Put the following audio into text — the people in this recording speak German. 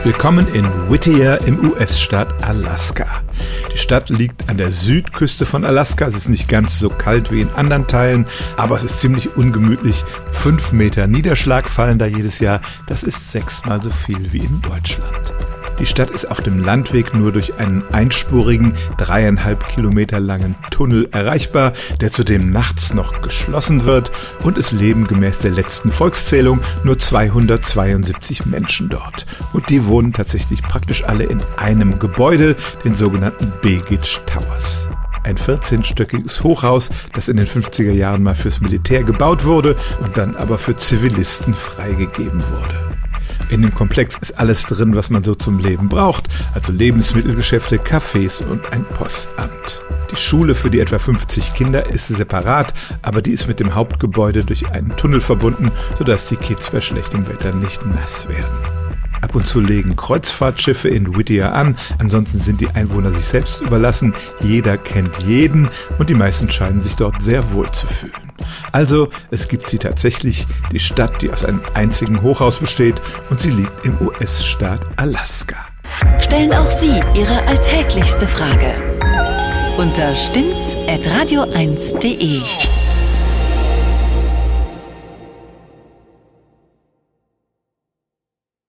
Willkommen in Whittier im US-Staat Alaska. Die Stadt liegt an der Südküste von Alaska. Es ist nicht ganz so kalt wie in anderen Teilen, aber es ist ziemlich ungemütlich. 5 Meter Niederschlag fallen da jedes Jahr. Das ist 6-mal so viel wie in Deutschland. Die Stadt ist auf dem Landweg nur durch einen einspurigen, 3,5 Kilometer langen Tunnel erreichbar, der zudem nachts noch geschlossen wird, und es leben gemäß der letzten Volkszählung nur 272 Menschen dort. Und die wohnen tatsächlich praktisch alle in einem Gebäude, den sogenannten Begich Towers. Ein 14-stöckiges Hochhaus, das in den 50er Jahren mal fürs Militär gebaut wurde und dann aber für Zivilisten freigegeben wurde. In dem Komplex ist alles drin, was man so zum Leben braucht, also Lebensmittelgeschäfte, Cafés und ein Postamt. Die Schule für die etwa 50 Kinder ist separat, aber die ist mit dem Hauptgebäude durch einen Tunnel verbunden, sodass die Kids bei schlechtem Wetter nicht nass werden. Ab und zu legen Kreuzfahrtschiffe in Whittier an, ansonsten sind die Einwohner sich selbst überlassen, jeder kennt jeden und die meisten scheinen sich dort sehr wohl zu fühlen. Also, es gibt sie tatsächlich, die Stadt, die aus einem einzigen Hochhaus besteht, und sie liegt im US-Staat Alaska. Stellen auch Sie Ihre alltäglichste Frage unter stimmt's@radio1.de.